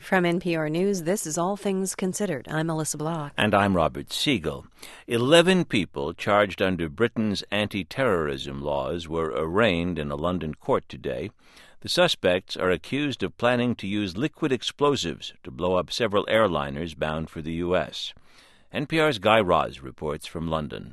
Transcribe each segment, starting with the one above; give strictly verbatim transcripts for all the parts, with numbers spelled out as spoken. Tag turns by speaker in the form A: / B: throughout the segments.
A: From N P R News, this is All Things Considered. I'm Melissa Block.
B: And I'm Robert Siegel. Eleven people charged under Britain's anti-terrorism laws were arraigned in a London court today. The suspects are accused of planning to use liquid explosives to blow up several airliners bound for the U S. N P R's Guy Raz reports from London.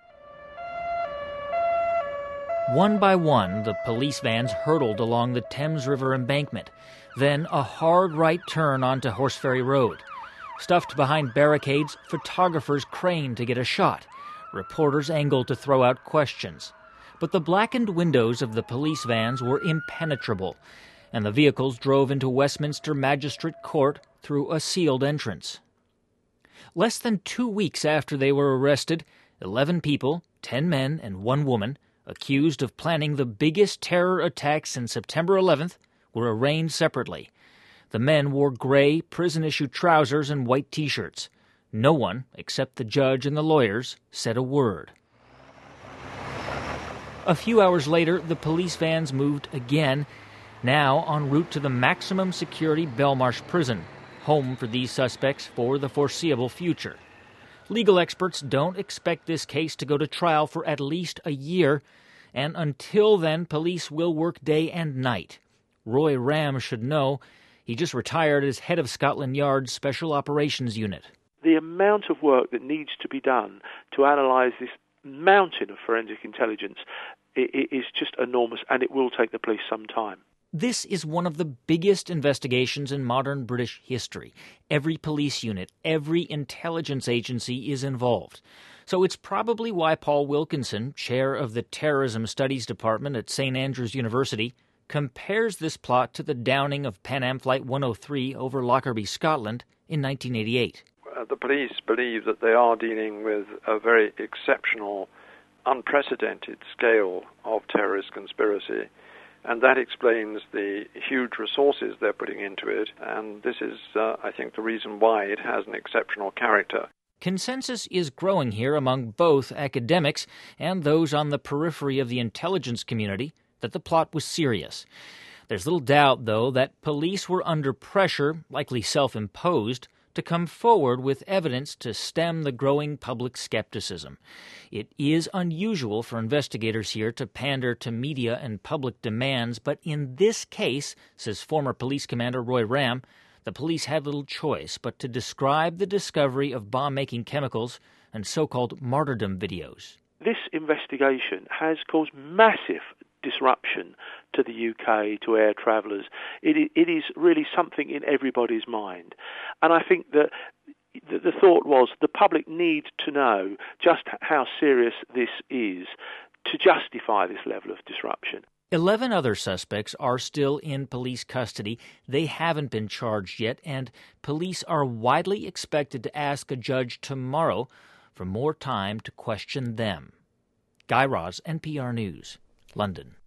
C: One by one, the police vans hurtled along the Thames River embankment, then a hard right turn onto Horseferry Road. Stuffed behind barricades, photographers craned to get a shot. Reporters angled to throw out questions. But the blackened windows of the police vans were impenetrable, and the vehicles drove into Westminster Magistrate Court through a sealed entrance. Less than two weeks after they were arrested, eleven people, ten men and one woman, accused of planning the biggest terror attack since September eleventh, were arraigned separately. The men wore gray, prison-issue trousers and white T-shirts. No one, except the judge and the lawyers, said a word. A few hours later, the police vans moved again, now en route to the maximum security Belmarsh prison, home for these suspects for the foreseeable future. Legal experts don't expect this case to go to trial for at least a year, and until then, police will work day and night. Roy Ram should know. He just retired as head of Scotland Yard's Special Operations Unit.
D: The amount of work that needs to be done to analyse this mountain of forensic intelligence is just enormous, and it will take the police some time.
C: This is one of the biggest investigations in modern British history. Every police unit, every intelligence agency is involved. So it's probably why Paul Wilkinson, chair of the Terrorism Studies Department at Saint Andrews University, compares this plot to the downing of Pan Am Flight one oh three over Lockerbie, Scotland in nineteen eighty-eight.
E: Uh, the police believe that they are dealing with a very exceptional, unprecedented scale of terrorist conspiracy. And that explains the huge resources they're putting into it. And this is, uh, I think, the reason why it has an exceptional character.
C: Consensus is growing here among both academics and those on the periphery of the intelligence community that the plot was serious. There's little doubt, though, that police were under pressure, likely self-imposed, to come forward with evidence to stem the growing public skepticism. It is unusual for investigators here to pander to media and public demands, but in this case, says former police commander Roy Ram, the police had little choice but to describe the discovery of bomb-making chemicals and so-called martyrdom videos.
D: This investigation has caused massive disruption to the U K, to air travellers. It, it is really something in everybody's mind. And I think that the, the thought was the public need to know just how serious this is to justify this level of disruption.
C: Eleven other suspects are still in police custody. They haven't been charged yet, and police are widely expected to ask a judge tomorrow for more time to question them. Guy Raz, N P R News, London.